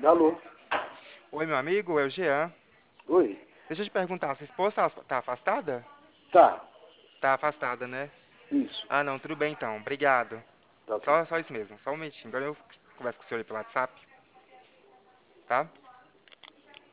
Alô? Oi, meu amigo, é o Jean. Oi? Deixa eu te perguntar, sua esposa tá afastada? Tá, Tá afastada, né? isso. Ah, não, tudo bem então, obrigado. Tá ok. Só isso mesmo, só um minutinho. Agora eu converso com o senhor aí pelo WhatsApp, tá?